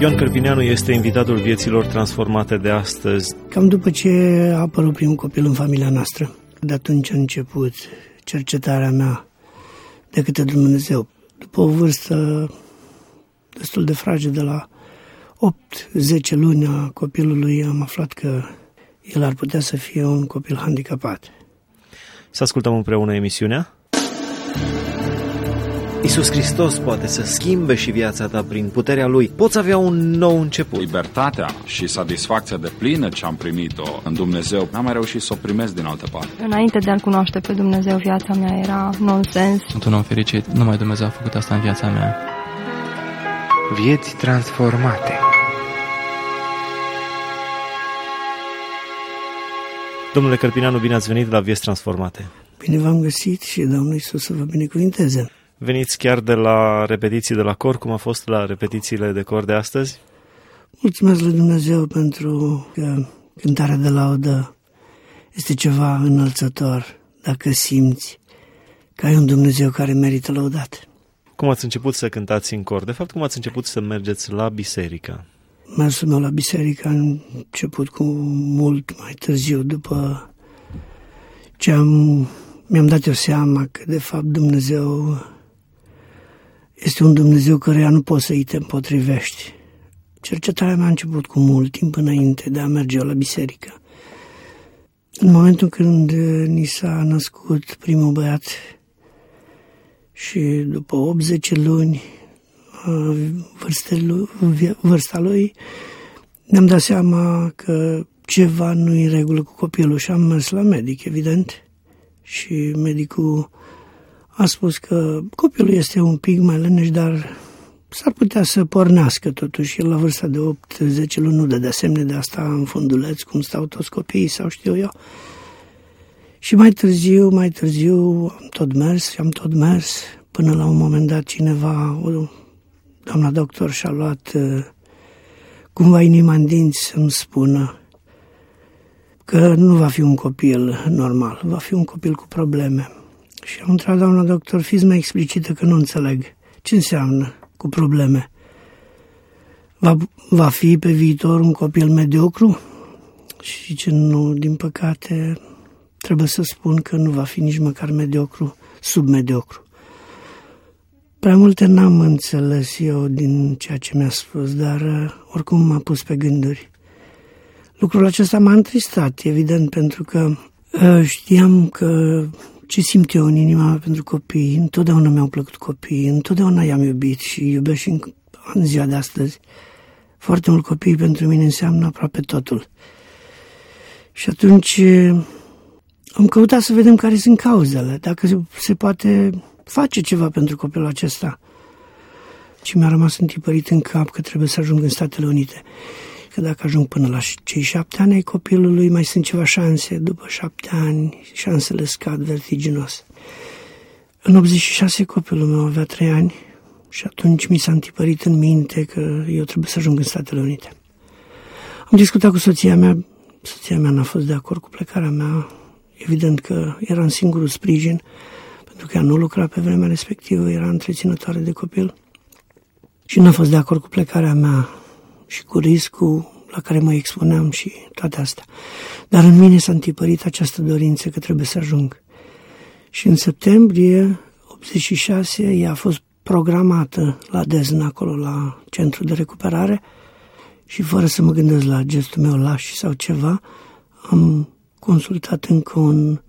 Ioan Cârpineanu este invitatul Vieților Transformate de astăzi. Cam după ce a apărut primul copil în familia noastră, de atunci a început cercetarea mea de către Dumnezeu. După o vârstă destul de fragedă, de la 8-10 luni a copilului, am aflat că el ar putea să fie un copil handicapat. Să ascultăm împreună emisiunea. Iisus Hristos poate să schimbe și viața ta prin puterea Lui. Poți avea un nou început. Libertatea și satisfacția deplină ce am primit-o în Dumnezeu, n-am mai reușit să o primesc din altă parte. Înainte de a-L cunoaște pe Dumnezeu, viața mea era nonsens. Sunt un om fericit. Numai Dumnezeu a făcut asta în viața mea. Vieți transformate. Domnule Cârpineanu, bine ați venit la Vieți Transformate. Bine v-am găsit și Domnul Iisus să vă binecuvinteze. Veniți chiar de la repetiții de la cor, cum a fost la repetițiile de cor de astăzi? Mulțumesc lui Dumnezeu pentru că cântarea de laudă este ceva înălțător, dacă simți că ai un Dumnezeu care merită lăudat. Cum ați început să cântați în cor? De fapt, cum ați început să mergeți la biserică? Mersul meu la biserică a început cu mult mai târziu, după ce mi-am dat eu seama că, de fapt, Dumnezeu este un Dumnezeu căruia nu poți să îi te împotrivești. Cercetarea mea a început cu mult timp înainte de a merge la biserică. În momentul când ni s-a născut primul băiat și după 80 luni vârsta lui, ne-am dat seama că ceva nu e în regulă cu copilul și am mers la medic, evident, și medicul a spus că copilul este un pic mai leneș, dar s-ar putea să pornească totuși. El la vârsta de 8-10 luni nu dădea semne de asta în funduleț, cum stau toți copiii sau știu eu. Și mai târziu am tot mers, până la un moment dat cineva, doamna doctor, și-a luat cumva inima în dinți să-mi spună că nu va fi un copil normal, va fi un copil cu probleme. Și am întrebat, doamna doctor, fiți mai explicită că nu înțeleg. Ce înseamnă cu probleme? Va fi pe viitor un copil mediocru? Și ce nu, din păcate, trebuie să spun că nu va fi nici măcar mediocru, submediocru. Prea multe n-am înțeles eu din ceea ce mi-a spus, dar oricum m-a pus pe gânduri. Lucrul acesta m-a întristat, evident, pentru că știam că ce simt eu în inima mea pentru copii, întotdeauna mi-au plăcut copiii, întotdeauna i-am iubit și iubesc și în ziua de astăzi. Foarte mult copii pentru mine înseamnă aproape totul. Și atunci am căutat să vedem care sunt cauzele, dacă se poate face ceva pentru copilul acesta. Și mi-a rămas întipărit în cap că trebuie să ajung în Statele Unite. Că dacă ajung până la cei 7 ani ai copilului, mai sunt ceva șanse. După 7 ani, șansele scad vertiginos. În 86 copilul meu avea 3 ani și atunci mi s-a întipărit în minte că eu trebuie să ajung în Statele Unite. Am discutat cu soția mea n-a fost de acord cu plecarea mea. Evident că era în singurul sprijin, pentru că ea nu lucra pe vremea respectivă, era întreținătoare de copil. Și n-a fost de acord cu plecarea mea și cu riscul la care mă expuneam și toate astea. Dar în mine s-a întipărit această dorință că trebuie să ajung. Și în septembrie 86 ea a fost programată la Dezna, acolo la centru de recuperare, și fără să mă gândesc la gestul meu laș sau ceva, am consultat încă un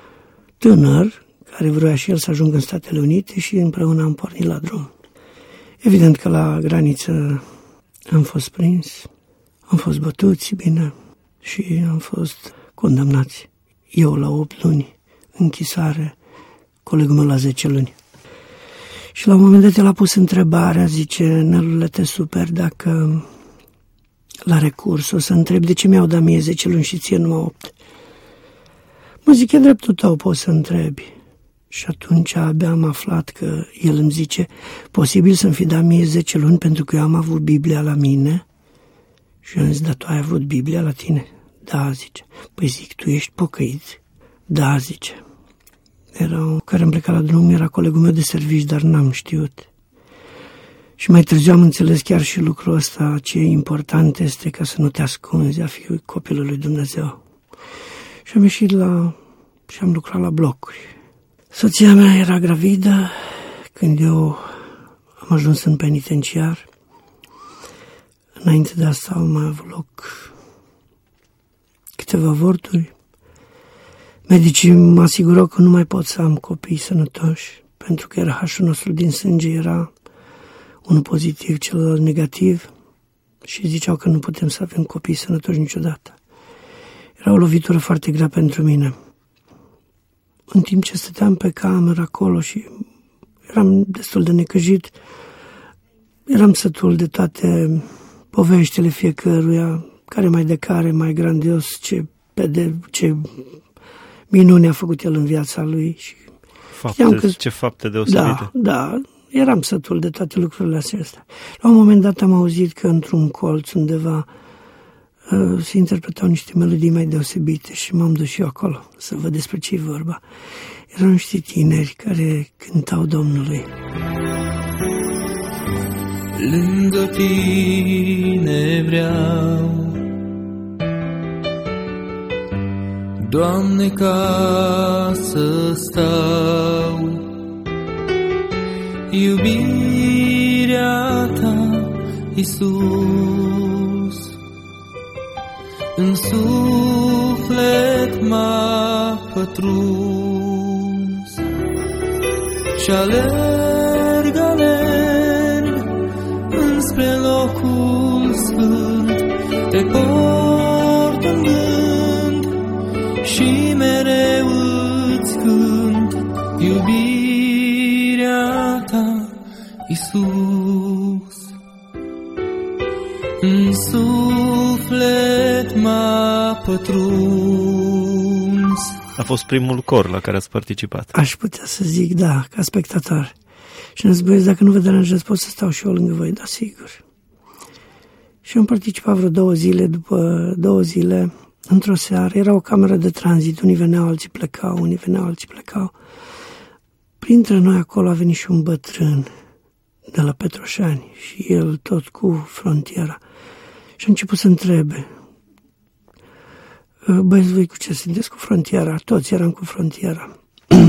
tânăr care vrea și el să ajungă în Statele Unite și împreună am pornit la drum. Evident că la graniță am fost prins, am fost bătuți, bine, și am fost condamnați. Eu la 8 luni închisoare, colegul meu la 10 luni. Și la un moment dat el a pus întrebarea, zice, Nelule, te super dacă la recurs o să întreb de ce mi-au dat mie 10 luni și ție numai 8. Mă zic, e dreptul tău, poți să întrebi. Și atunci abia am aflat că el îmi zice, posibil să-mi fi dat mie 10 luni pentru că eu am avut Biblia la mine? Și eu am zis, da, tu ai avut Biblia la tine? Da, zice. Păi zic, tu ești pocăit? Da, zice. Care îmi pleca la drum, era colegul meu de servici, dar n-am știut. Și mai târziu am înțeles chiar și lucrul ăsta, ce important este ca să nu te ascunzi a fi copilul lui Dumnezeu. Și am ieșit și am lucrat la blocuri. Soția mea era gravidă când eu am ajuns în penitenciar. Înainte de asta au mai avut loc câteva avorturi. Medicii mă asigurau că nu mai pot să am copii sănătoși, pentru că RH-ul nostru din sânge era unul pozitiv, celălalt negativ, și ziceau că nu putem să avem copii sănătoși niciodată. Era o lovitură foarte grea pentru mine. În timp ce stăteam pe cameră acolo și eram destul de necăjit, eram sătul de toate poveștile fiecăruia, care mai de care, mai grandios, ce minune a făcut el în viața lui. Și ce fapte deosebite. Da, eram sătul de toate lucrurile acestea. La un moment dat am auzit că într-un colț undeva se interpretau niște melodii mai deosebite și m-am dus și eu acolo să văd despre ce e vorba. Erau niște tineri care cântau Domnului. Lângă tine vreau, Doamne, ca să stau, iubirea Ta, Iisus, în suflet m-a pătruns și alerg înspre locul sfânt, te port în gând și mereu îți cânt iubirea Ta, Iisus. În suflet m-a pătruns. A fost primul cor la care ați participat. Aș putea să zic, da, ca spectator. Și ne-ați băieți, dacă nu vă deranjați, pot să stau și eu lângă voi, da, sigur. Și am participat vreo 2 zile, după 2 zile, într-o seară, era o cameră de tranzit, unii veneau, alții plecau. Printre noi acolo a venit și un bătrân de la Petroșani și el tot cu frontiera. Și a început să întrebe: băieți, voi cu ce sunteți? Cu frontiera. Toți eram cu frontiera.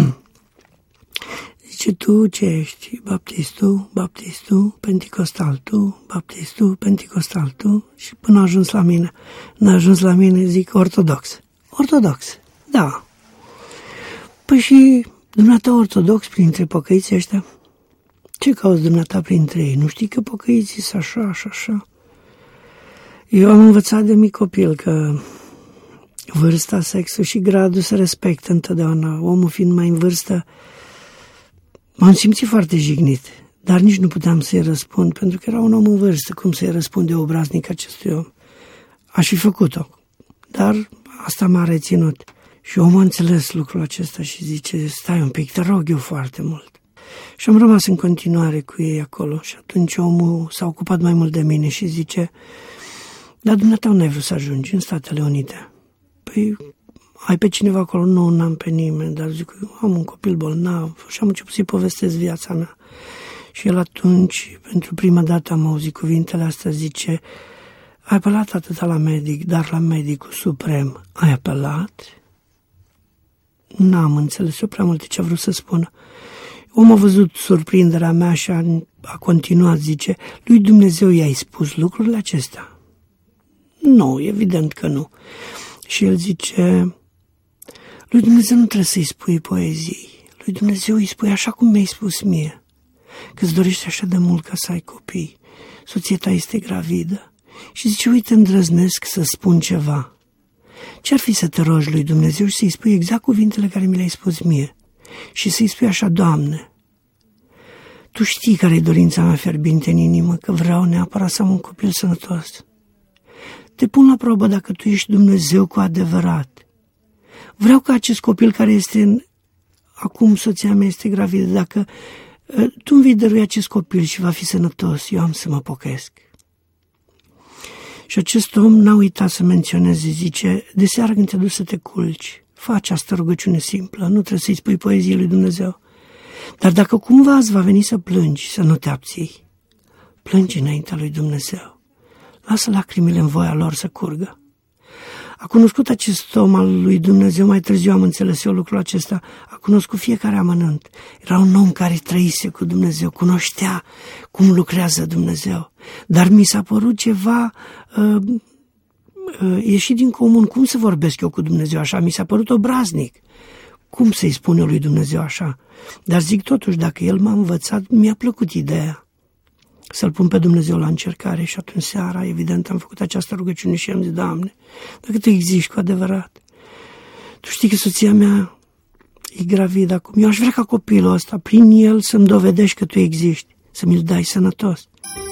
Zice: tu ce ești? Baptistul, Penticostal, tu, Baptistul, Penticostal, tu. Și până a ajuns la mine. N-a ajuns la mine, zic: ortodox, da. Păi și dumneata ortodox printre pocăiții ăștia? Ce cauți dumneata printre ei? Nu știi că pocăiții sunt așa? Eu am învățat de mic copil că vârsta, sexul și gradul se respectă întotdeauna. Omul fiind mai în vârstă, m-am simțit foarte jignit, dar nici nu puteam să-i răspund, pentru că era un om în vârstă. Cum să-i răspunde obraznic acestui om? Aș fi făcut-o, dar asta m-a reținut. Și omul a înțeles lucrul acesta și zice: stai un pic, te rog eu foarte mult. Și am rămas în continuare cu ei acolo și atunci omul s-a ocupat mai mult de mine și zice: dar dumneata n-ai vrut să ajungi în Statele Unite? Păi, ai pe cineva acolo? Nu, n-am pe nimeni, dar zic: am un copil bolnav. Și am început să-i povestesc viața mea. Și el atunci, pentru prima dată am auzit cuvintele astea, zice: ai apelat atâta la medic, dar la medicul suprem ai apelat? N-am înțeles eu prea multe ce a vrut să spună. Omul a văzut surprinderea mea și a continuat, zice: lui Dumnezeu i-ai spus lucrurile acestea? Nu, evident că nu. Și el zice: lui Dumnezeu nu trebuie să-i spui poezii. Lui Dumnezeu îi spui așa cum mi-ai spus mie, că-ți dorești așa de mult ca să ai copii. Soția ta este gravidă. Și zice: uite, îndrăznesc să spun ceva. Ce-ar fi să te rogi lui Dumnezeu și să-i spui exact cuvintele care mi le-ai spus mie? Și să-i spui așa: Doamne, Tu știi care e dorința mea fierbinte în inimă, că vreau neapărat să am un copil sănătos. Te pun la probă dacă Tu ești Dumnezeu cu adevărat. Vreau ca acest copil care este acum soția mea este gravidă, dacă Tu îmi vei dărui acest copil și va fi sănătos, eu am să mă pocăiesc. Și acest om n-a uitat să menționeze, zice: de seară când te duci să te culci, fă această rugăciune simplă, nu trebuie să-i spui poezie lui Dumnezeu. Dar dacă cumva îți va veni să plângi, să nu te abții, plânge înaintea lui Dumnezeu. Lasă lacrimile în voia lor să curgă. A cunoscut acest om al lui Dumnezeu, mai târziu am înțeles eu lucrul acesta, a cunoscut fiecare amănânt. Era un om care trăise cu Dumnezeu, cunoștea cum lucrează Dumnezeu. Dar mi s-a părut ceva ieșit din comun. Cum să vorbesc eu cu Dumnezeu așa? Mi s-a părut obraznic. Cum să-i spun eu lui Dumnezeu așa? Dar zic totuși, dacă El m-a învățat, mi-a plăcut ideea să-L pun pe Dumnezeu la încercare. Și atunci seara, evident, am făcut această rugăciune și am zis, Doamne, dacă Tu existi cu adevărat, Tu știi că soția mea e gravidă acum. Eu aș vrea ca copilul ăsta, prin el, să-mi dovedești că Tu existi, să mi-l dai sănătos.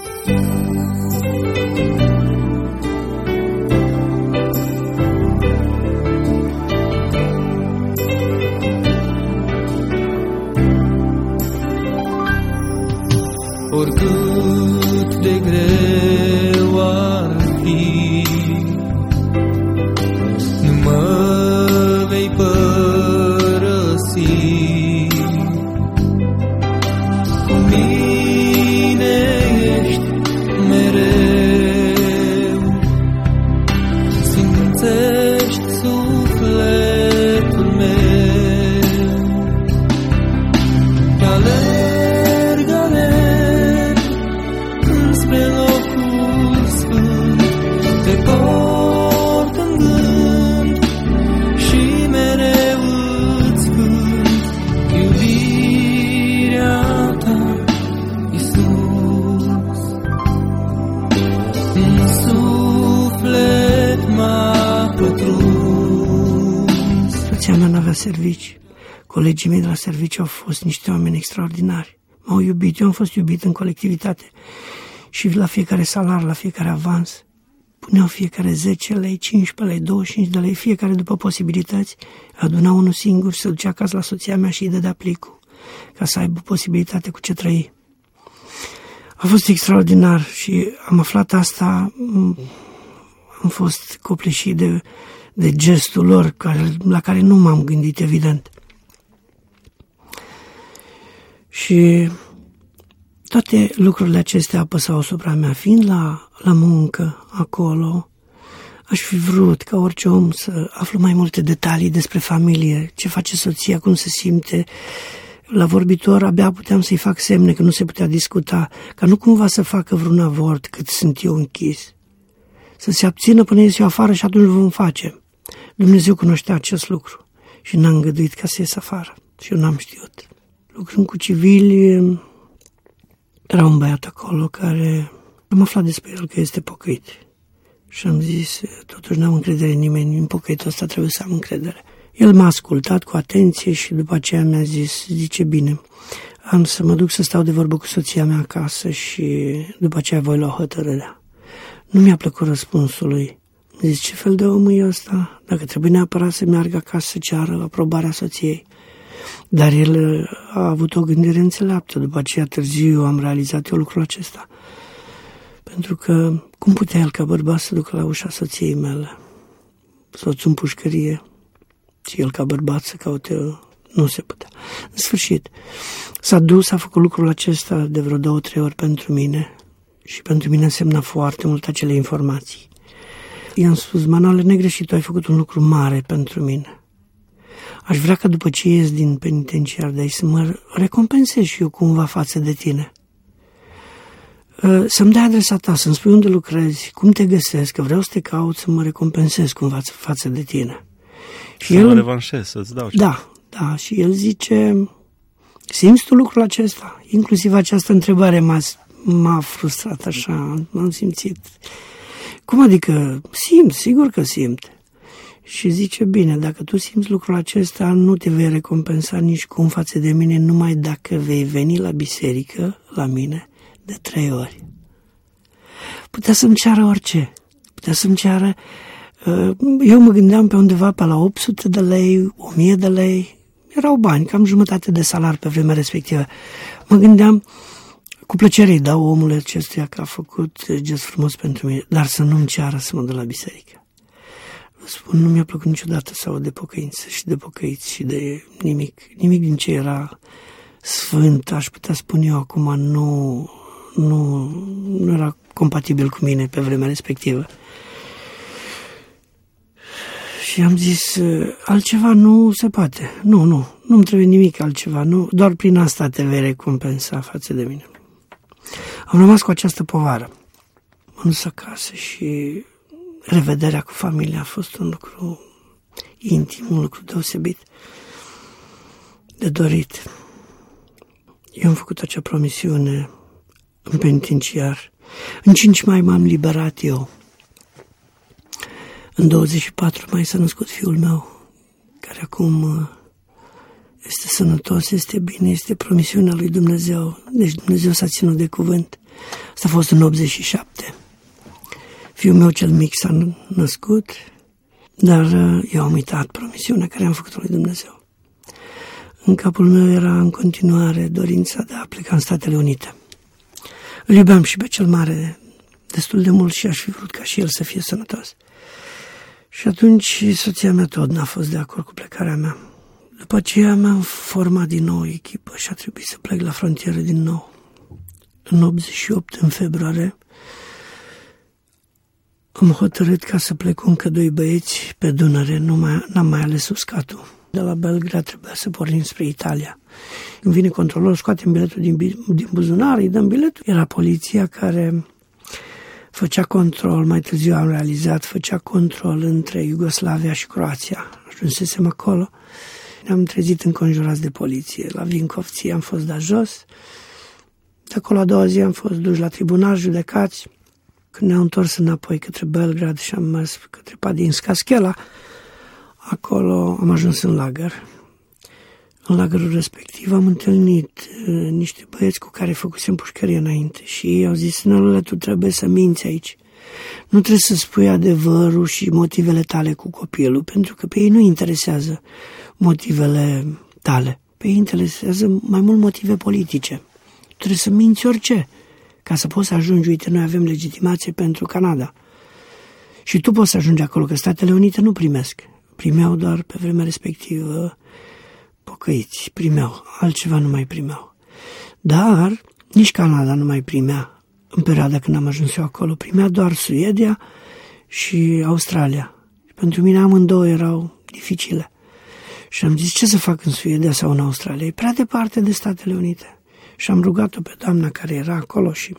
Oricât de greu ar fi, nu mă vei părăsi. Cu mine ești mereu, simțești sufletul meu. Spre locul sfânt te port în gând și mereu îți cânt iubirea Ta, Iisus. În suflet m-a pătruns. Soția mea n-avea servici. Colegii mei de la serviciu au fost niște oameni extraordinari. M-au iubit, eu am fost iubit în colectivitate. Și la fiecare salar, la fiecare avans, puneau fiecare 10 lei, 15 lei, 25 de lei, fiecare după posibilități, aduna unul singur, se ducea acasă la soția mea și îi dădea plicul, ca să aibă posibilitate cu ce trăi. A fost extraordinar și am aflat asta, am fost copleșit de gestul lor, la care nu m-am gândit, evident. Și toate lucrurile acestea apăsau asupra mea. Fiind la muncă acolo, aș fi vrut ca orice om să aflu mai multe detalii despre familie, ce face soția, cum se simte. La vorbitor abia puteam să-i fac semne că nu se putea discuta, ca nu cumva să facă vreun avort cât sunt eu închis. Să se abțină până ies eu afară și atunci vom face. Dumnezeu cunoștea acest lucru și n-a îngăduit ca să ies afară și eu n-am știut. Lucrând cu civili, era un băiat acolo care am aflat despre el că este pocăit. Și am zis, totuși n-am încredere în nimeni, în pocăitul ăsta trebuie să am încredere. El m-a ascultat cu atenție și după aceea mi-a zis, zice, bine, am să mă duc să stau de vorbă cu soția mea acasă și după aceea voi lua hotărârea. Nu mi-a plăcut răspunsul lui. Zice, ce fel de om e ăsta? Dacă trebuie neapărat să meargă acasă să ceară aprobarea soției. Dar el a avut o gândire înțeleaptă. După aceea târziu am realizat eu lucrul acesta. Pentru că cum putea el ca bărbat să ducă la ușa soției mele? Soțul în pușcărie și el ca bărbat să caute, nu se putea. În sfârșit, s-a dus, a făcut lucrul acesta de vreo 2-3 ori pentru mine și pentru mine însemna foarte mult acele informații. I-am spus, Manole, negreșit, tu ai făcut un lucru mare pentru mine. Aș vrea ca după ce ies din penitenciar de aici să mă recompensez și eu cumva față de tine. Să-mi dai adresa ta, să-mi spui unde lucrezi, cum te găsesc, că vreau să te caut, să mă recompensez cumva față de tine. Și să mă revanșez, să-ți dau ceva. Da, și el zice, simți tu lucrul acesta? Inclusiv această întrebare m-a frustrat așa, m-am simțit. Cum adică simt? Sigur că simt. Și zice, bine, dacă tu simți lucrul acesta, nu te vei recompensa nici cum față de mine, numai dacă vei veni la biserică, la mine, de 3 ori. Putea să-mi ceară orice. Putea să-mi ceară... Eu mă gândeam pe undeva pe la 800 de lei, 1000 de lei. Erau bani, cam jumătate de salar pe vremea respectivă. Mă gândeam, cu plăcere îi dau omul acestuia că a făcut gest frumos pentru mine, dar să nu-mi ceară să mă duc la biserică. Vă spun, nu mi-a plăcut niciodată să aud de pocăință și de pocăiți și de nimic. Nimic din ce era sfânt, aș putea spune eu acum, nu nu era compatibil cu mine pe vremea respectivă. Și am zis, altceva nu se poate. Nu-mi trebuie nimic altceva. Nu, doar prin asta te vei recompensa față de mine. Am rămas cu această povară. M-am dus acasă și revederea cu familia a fost un lucru intim, un lucru deosebit, de dorit. Eu am făcut acea promisiune în penitenciar. În 5 mai m-am liberat eu. În 24 mai s-a născut fiul meu, care acum este sănătos, este bine, este promisiunea lui Dumnezeu. Deci Dumnezeu s-a ținut de cuvânt. Asta a fost în 87. Fiul meu cel mic s-a născut, dar eu am uitat promisiunea care am făcut-o lui Dumnezeu. În capul meu era în continuare dorința de a pleca în Statele Unite. Îl iubeam și pe cel mare destul de mult și aș fi vrut ca și el să fie sănătos. Și atunci soția mea tot n-a fost de acord cu plecarea mea. După aceea mi-am format din nou o echipă și a trebuit să plec la frontieră din nou. În 88, în februarie, am hotărât ca să plec cu încă 2 băieți pe Dunăre, n-am mai ales uscatul. De la Belgrad trebuia să pornim spre Italia. Când vine controlorul, scoatem biletul din buzunar, îi dăm biletul. Era poliția care făcea control, mai târziu am realizat, făcea control între Iugoslavia și Croația. Ajunsesem acolo, ne-am trezit înconjurați de poliție. La Vinkovci am fost dat jos, de acolo a doua zi am fost duși la tribunal, judecați. Când ne-au întors înapoi către Belgrad și am mers către Padinska Skela, acolo am ajuns în lagăr. În lagărul respectiv am întâlnit niște băieți cu care făcusem pușcărie înainte și ei au zis, Nălule, tu trebuie să minți aici. Nu trebuie să spui adevărul și motivele tale cu copilul, pentru că pe ei nu interesează motivele tale. Pe ei interesează mai mult motive politice. Trebuie să minți orice, ca să poți să ajungi. Uite, noi avem legitimație pentru Canada. Și tu poți să ajungi acolo, că Statele Unite nu primesc. Primeau doar pe vremea respectivă pocăiți, primeau, altceva nu mai primeau. Dar nici Canada nu mai primea în perioada când am ajuns eu acolo. Primea doar Suedia și Australia. Pentru mine amândouă erau dificile. Și am zis, ce să fac în Suedia sau în Australia? E prea departe de Statele Unite. Și am rugat-o pe doamna care era acolo și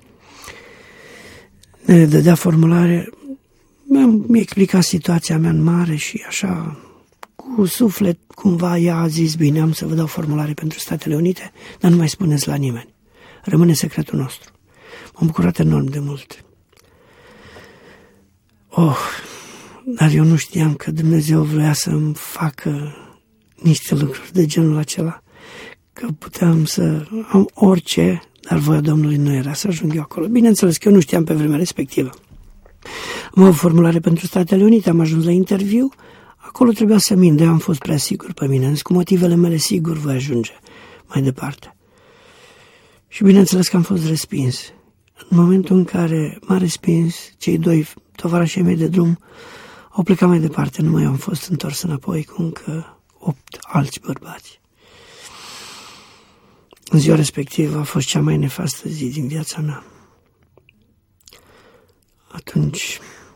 ne dădea formulare. Mi-a explicat situația mea în mare și așa, cu suflet, cumva ea a zis, bine, am să vă dau formulare pentru Statele Unite, dar nu mai spuneți la nimeni. Rămâne secretul nostru. M-am bucurat enorm de mult. Dar eu nu știam că Dumnezeu vrea să-mi facă niște lucruri de genul acela, că puteam să am orice, dar voia Domnului nu era să ajung eu acolo. Bineînțeles că eu nu știam pe vremea respectivă. Am avut formulare pentru Statele Unite, am ajuns la interviu, acolo trebuia să mint, de am fost prea sigur pe mine, cu motivele mele sigur voi ajunge mai departe. Și bineînțeles că am fost respins. În momentul în care m-a respins, cei 2 tovarășii mei de drum au plecat mai departe, numai eu am fost întors înapoi cu încă 8 alți bărbați. În ziua respectivă a fost cea mai nefastă zi din viața mea. Atunci,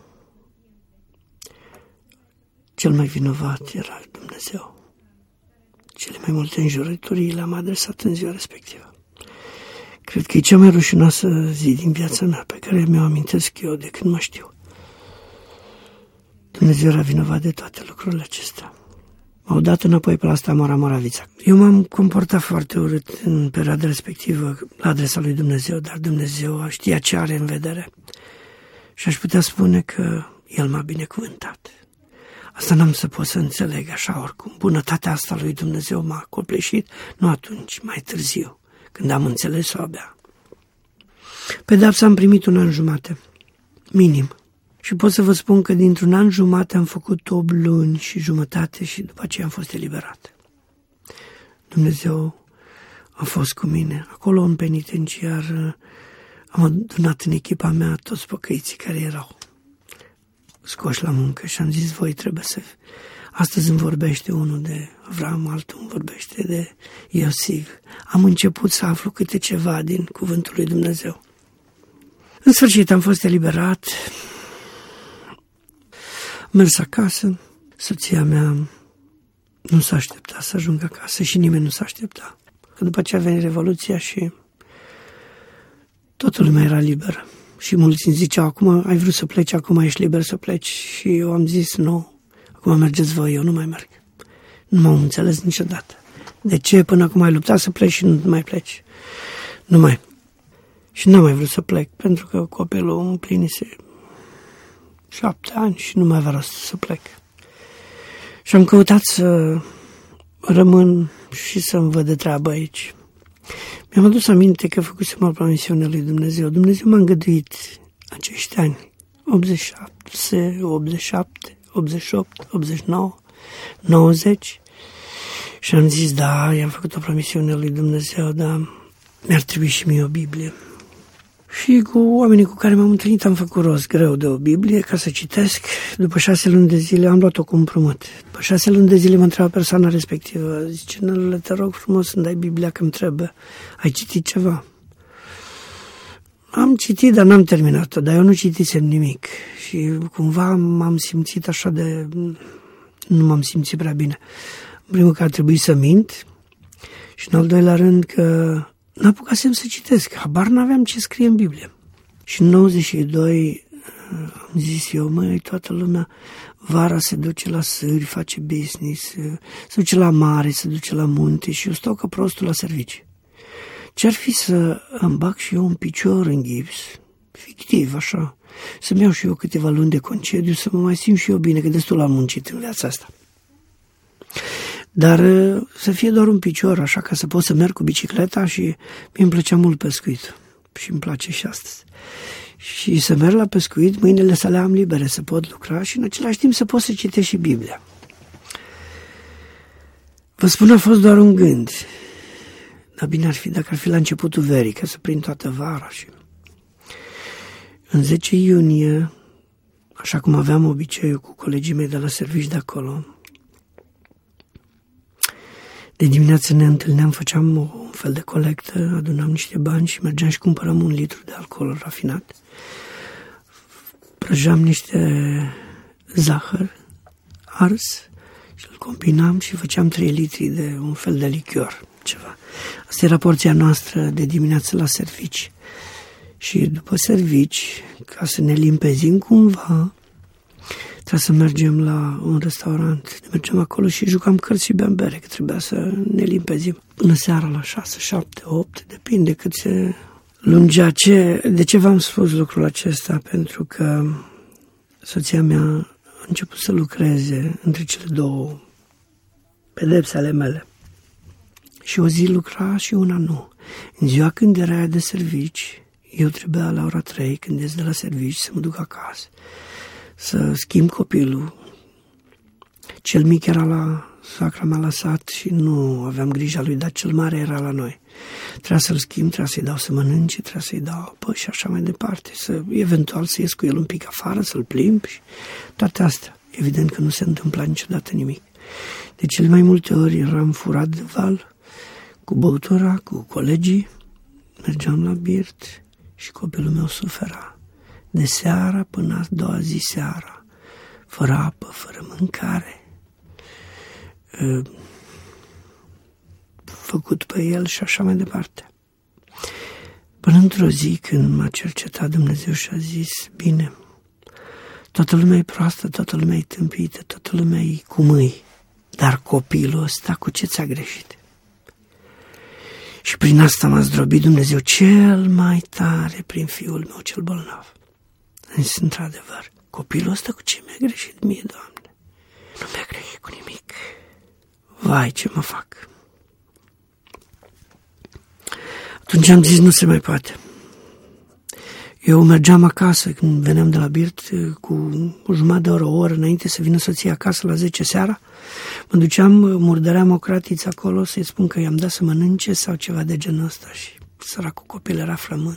cel mai vinovat era Dumnezeu. Cele mai multe înjurături le-am adresat în ziua respectivă. Cred că e cea mai rușinoasă zi din viața mea, pe care mi-o amintesc eu de când mă știu. Dumnezeu era vinovat de toate lucrurile acestea. M-au dat înapoi pe la Stamora Moravița. Eu m-am comportat foarte urât în perioada respectivă la adresa lui Dumnezeu, dar Dumnezeu știa ce are în vedere. Și aș putea spune că El m-a binecuvântat. Asta n-am să pot să înțeleg așa oricum. Bunătatea asta lui Dumnezeu m-a copleșit, nu atunci, mai târziu, când am înțeles-o abia. Pedeapsa am primit 1 an jumate, minim. Și pot să vă spun că dintr-un an jumate am făcut 8 luni și jumătate și după aceea am fost eliberat. Dumnezeu a fost cu mine. Acolo în penitenciar am adunat în echipa mea toți pocăiții care erau scoși la muncă și am zis, voi trebuie să Astăzi îmi vorbește unul de Avram, altul îmi vorbește de Iosif. Am început să aflu câte ceva din cuvântul lui Dumnezeu. În sfârșit am fost eliberat, mers acasă, soția mea nu s-a așteptat să ajung acasă și nimeni nu s-a așteptat. Că după ce a venit Revoluția și toată lumea era liberă. Și mulți îmi ziceau, acum ai vrut să pleci, acum ești liber să pleci. Și eu am zis, nu, acum mergeți voi, eu nu mai merg. Nu m-am înțeles niciodată. De ce până acum ai luptat să pleci și nu mai pleci? Nu mai. Și n-am mai vrut să plec, pentru că copilul împlinise 7 ani și nu mai avea rost să plec. Și am căutat să rămân și să-mi văd de treabă aici. Mi-am adus aminte că făcusem o promisiune lui Dumnezeu. Dumnezeu m-a îngăduit acești ani, 87, 88, 89, 90. Și am zis, da, i-am făcut o promisiune lui Dumnezeu, dar mi-ar trebui și mie o Biblie. Și cu oamenii cu care m-am întâlnit am făcut rost greu de o Biblie ca să citesc. După 6 luni de zile am luat-o cu împrumut. După 6 luni de zile mă întreba persoana respectivă. Zice, Nălule, te rog frumos să-mi dai Biblia că îmi trebuie. Ai citit ceva? Am citit, dar n-am terminat-o, dar eu nu citisem nimic. Și cumva m-am simțit așa de... Nu m-am simțit prea bine. În primul că ar trebui să mint și în al doilea rând că n-apucasem să citesc, habar n-aveam ce scrie în Biblie. Și în 92 am zis eu, măi, toată lumea vara se duce la sâri, face business, se duce la mare, se duce la munte și eu stau ca prostul la servici. Ce-ar fi să îmi bag și eu un picior în gips, fictiv așa, să-mi iau și eu câteva luni de concediu, să mă mai simt și eu bine, că destul am muncit în viața asta. Dar să fie doar un picior, așa, ca să pot să merg cu bicicleta și mie îmi plăcea mult pescuit și îmi place și astăzi. Și să merg la pescuit, mâinile să le am libere, să pot lucra și în același timp să pot să citesc și Biblia. Vă spun, a fost doar un gând. Dar bine ar fi dacă ar fi la începutul verii, ca să prind toată vara. Și în 10 iunie, așa cum aveam obiceiul cu colegii mei de la servici de acolo, de dimineață ne întâlneam, făceam un fel de colectă, adunam niște bani și mergeam și cumpăram 1 litru de alcool rafinat. Prăjeam niște zahăr ars și îl combinam și făceam 3 litri de un fel de lichior, ceva. Asta era porția noastră de dimineață la servici. Și după servici, ca să ne limpezim cumva, trebuia să mergem la un restaurant. Mergeam acolo și jucam cărți și beam bere, că trebuia să ne limpezim. Până seara la 6, 7, 8, depinde cât se lungea. De ce v-am spus lucrul acesta? Pentru că soția mea a început să lucreze între cele două pedepse ale mele. Și o zi lucra și una nu. În ziua când era ea de servici, eu trebuia la ora 3, când ies de la servici, să mă duc acasă, să schimb copilul. Cel mic era la soacra mea la sat și nu aveam grija lui, dar cel mare era la noi. Trebuia să-l schimb, trebuia să-i dau să mănânce, trebuia să-i dau apă și așa mai departe. Eventual să ies cu el un pic afară, să-l plimb și toate astea. Evident că nu se întâmpla niciodată nimic. De cele mai multe ori eram furat de val, cu băutura, cu colegii, mergeam la birt și copilul meu sufera. De seara până a doua zi seara, fără apă, fără mâncare, făcut pe el și așa mai departe. Până într-o zi când m-a cercetat Dumnezeu și a zis, bine, toată lumea e proastă, toată lumea e tâmpită, toată lumea e cu mâini, dar copilul ăsta cu ce ți-a greșit? Și prin asta m-a zdrobit Dumnezeu cel mai tare prin fiul meu cel bolnav. Însă, într-adevăr, copilul ăsta cu ce mi-a greșit mie, Doamne? Nu mi-a greșit cu nimic. Vai, ce mă fac? Atunci am zis, nu se mai poate. Eu mergeam acasă, când veneam de la birt, cu o jumătate de oră, o oră înainte să vină soția acasă la 10 seara, mă duceam, murdăream o cratiță acolo să-i spun că i-am dat să mănânce sau ceva de genul ăsta și săracul copil era flămând.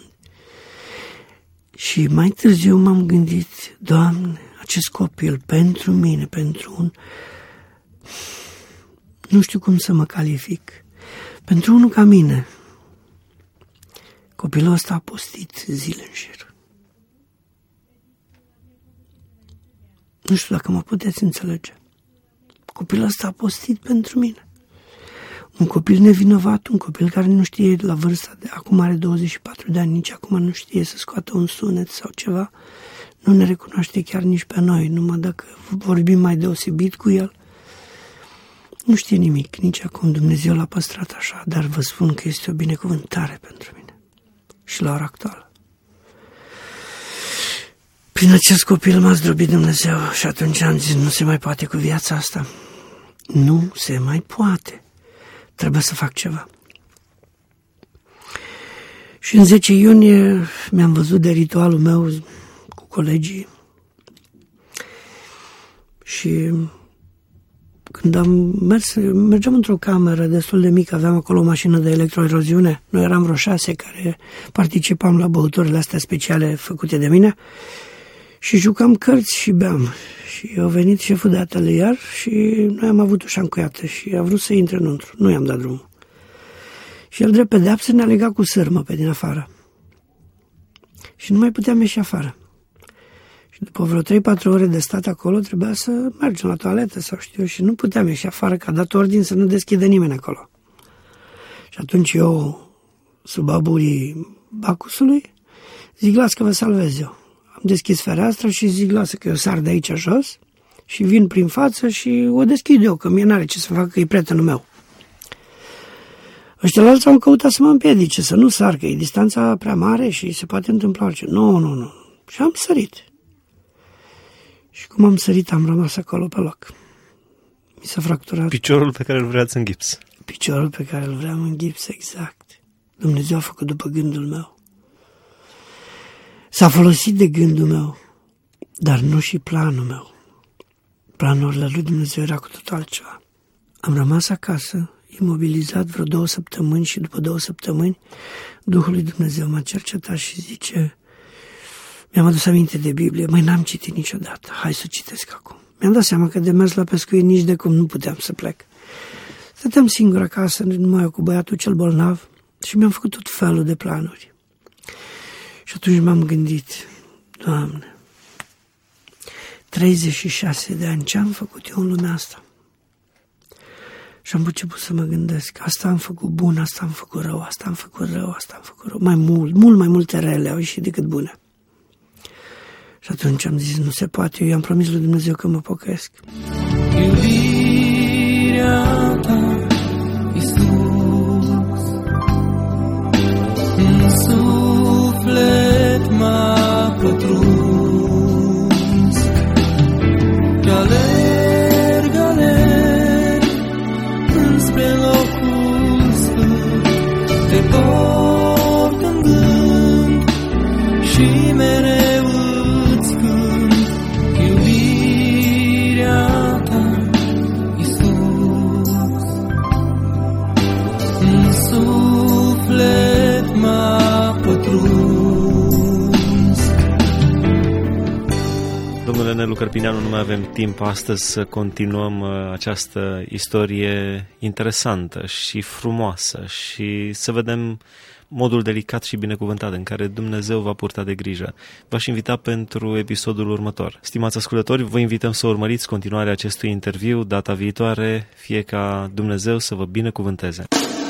Și mai târziu m-am gândit, Doamne, acest copil pentru mine, pentru un Nu știu cum să mă calific. Pentru unul ca mine, copilul ăsta a postit zile în șir. Nu știu dacă mă puteți înțelege. Copilul ăsta a postit pentru mine. Un copil nevinovat, un copil care nu știe la vârsta de acum are 24 de ani, nici acum nu știe să scoată un sunet sau ceva. Nu ne recunoaște chiar nici pe noi, numai dacă vorbim mai deosebit cu el. Nu știe nimic, nici acum Dumnezeu l-a păstrat așa, dar vă spun că este o binecuvântare pentru mine și la ora actuală. Prin acest copil m-a zdrobit Dumnezeu și atunci am zis, nu se mai poate cu viața asta. Nu se mai poate. Trebuie să fac ceva. Și în 10 iunie mi-am văzut de ritualul meu cu colegii și când mergeam într-o cameră destul de mică, aveam acolo o mașină de electroeroziune, noi eram vreo 6 care participam la băuturile astea speciale făcute de mine și jucam cărți și beam. Și a venit șeful de atelier și noi am avut ușa încuiată și a vrut să intre înăuntru. Nu i-am dat drumul. Și el, drept pedeapsă, ne-a legat cu sârmă pe din afară. Și nu mai puteam ieși afară. Și după vreo 3-4 ore de stat acolo, trebuia să mergem la toaletă sau știu eu, și nu puteam ieși afară, că a dat ordin să nu deschidă nimeni acolo. Și atunci eu, sub aburii Bacusului, zic, las că vă salvez eu. Am deschis fereastra și zic, lasă că eu sar de aici jos și vin prin față și o deschid eu, că mie n-are ce să fac, că e prietenul meu. Ăștialalți au căutat să mă împiedice, să nu sar, că e distanța prea mare și se poate întâmpla orice. Nu. Și am sărit. Și cum am sărit, am rămas acolo pe loc. Mi s-a fracturat. Piciorul pe care îl vreați în gips. Piciorul pe care îl vreau în gips, exact. Dumnezeu a făcut după gândul meu. S-a folosit de gândul meu, dar nu și planul meu. Planurile lui Dumnezeu era cu totul altceva. Am rămas acasă, imobilizat vreo 2 săptămâni și după 2 săptămâni Duhul lui Dumnezeu m-a cercetat și zice, mi-am adus aminte de Biblie, n-am citit niciodată, hai să citesc acum. Mi-am dat seama că de mers la pescuit nici de cum nu puteam să plec. Stăteam singur acasă, numai eu cu băiatul cel bolnav și mi-am făcut tot felul de planuri. Și atunci m-am gândit, Doamne, 36 de ani, ce am făcut eu în lumea asta? Și am început să mă gândesc, asta am făcut bun, asta am făcut rău, asta am făcut rău, asta am făcut rău. Mult mai multe rele au ieșit decât bune. Și atunci am zis, nu se poate, eu i-am promis lui Dumnezeu că mă pocăiesc. Iubirea ta, Iisus, în suflet m-a pătruns, că alerg înspre locul sfânt, te port în gând și mereu îți cânt iubirea ta, Iisus. În suflet m-a pătruns. Domnule Nelu Cărpineanu, nu mai avem timp astăzi să continuăm această istorie interesantă și frumoasă și să vedem modul delicat și binecuvântat în care Dumnezeu va purta de grijă. V-aș invita pentru episodul următor. Stimați ascultători, vă invităm să urmăriți continuarea acestui interviu data viitoare, fie ca Dumnezeu să vă binecuvânteze.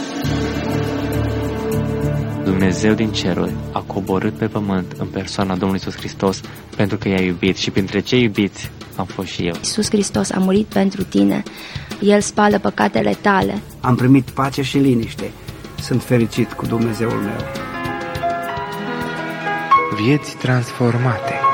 Dumnezeu din ceruri a coborât pe pământ în persoana Domnului Iisus Hristos pentru că i-a iubit și printre cei iubiți am fost și eu. Iisus Hristos a murit pentru tine. El spală păcatele tale. Am primit pace și liniște. Sunt fericit cu Dumnezeul meu. Vieți transformate.